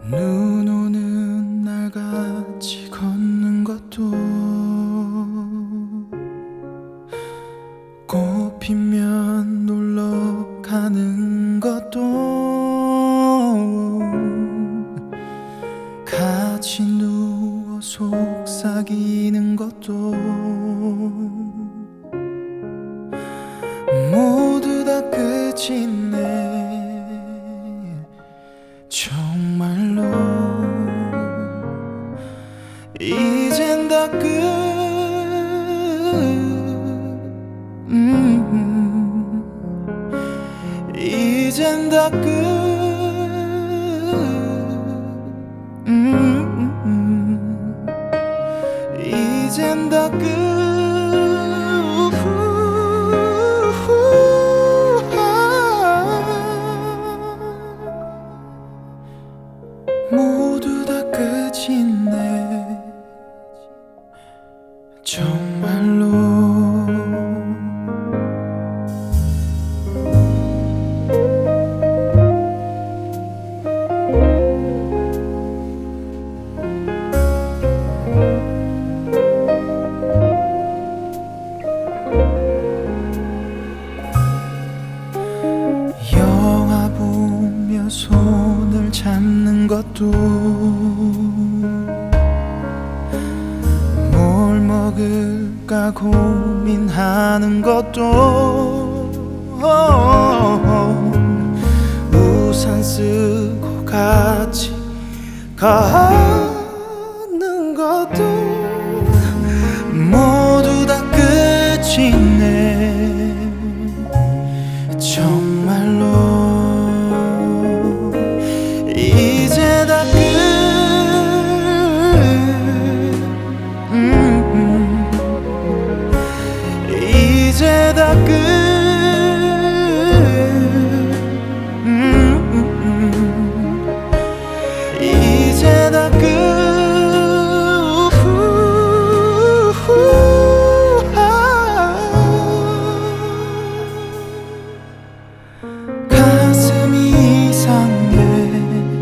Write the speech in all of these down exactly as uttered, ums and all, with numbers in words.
눈 오는 날 같이 걷는 것도 꽃 피면 놀러 가는 것도 같이 누워 속삭이는 것도 모두 다 끝이네. 정말로 이젠 다 끝. 음, 이젠 다 끝. 음, 이젠 다 끝. 모두 다 끝이네. 정말로. 영화 보며 손을 잡는 것도 뭘 먹을까 고민하는 것도 우산 쓰고 같이 가는 것도 모두 다 끝이네. 정말로 이제 다 끝. 음, 이제 다 끝. 음, 이제 다 끝. 가슴이 이상해.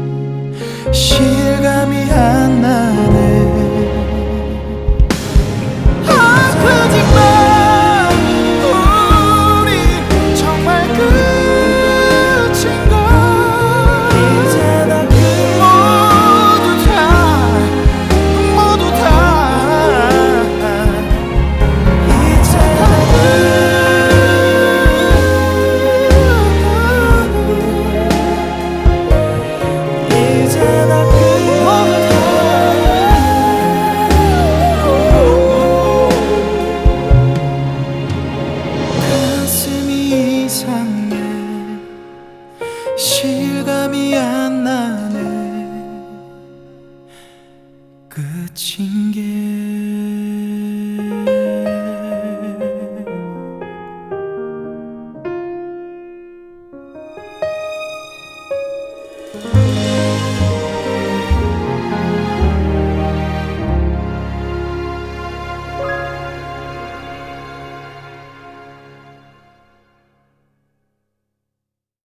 실감이 안 나네. 아프지만 우리 정말 끝인걸. 이제 다 끝. 모두 다 모두 다 이제 다 끝. 이제 다 끝. 가슴이 이상해. 실감이 안 나.